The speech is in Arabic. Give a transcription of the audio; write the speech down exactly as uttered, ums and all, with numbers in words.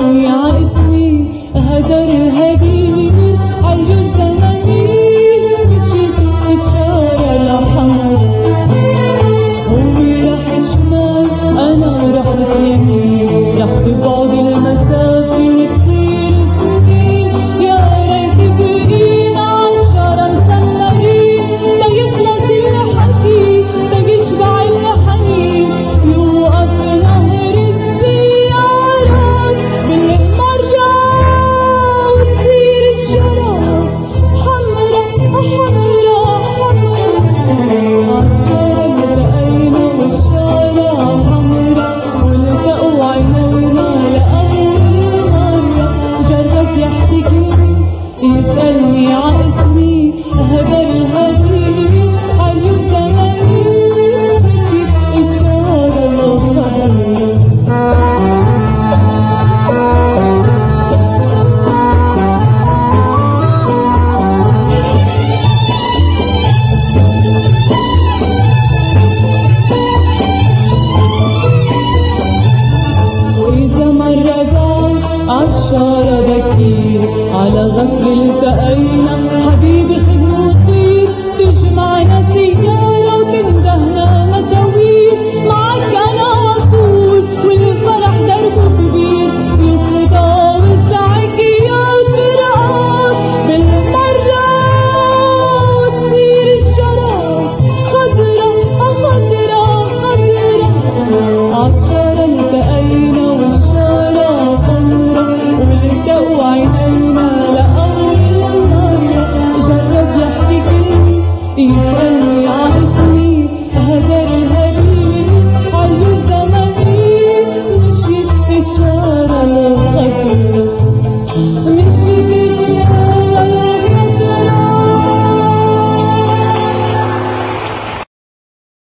يسألني ع اسمي هدر الهدير عاليو الزمانير مشيت الشارع الأحمر هو راح شمال أنا رحت يمين رح تبعد المسافة وتصير سنين يا ريت بقينا عالشارع مسمرين تا يخلص الحكي تا يشبع الحنين يوقف نهر السيارات بالمرة وتصير الشارع حمرا حمرا حمرا عالشارع التقينا والشارع حمرا والتقوا عينينا لأول مرة جرب يحتكيني يسألني ع اسمي هدر الهدير عاليو الزمانير مشيت الشارع الأحمر وإذا مرة بعد عالشارع بكير على غفل التقينا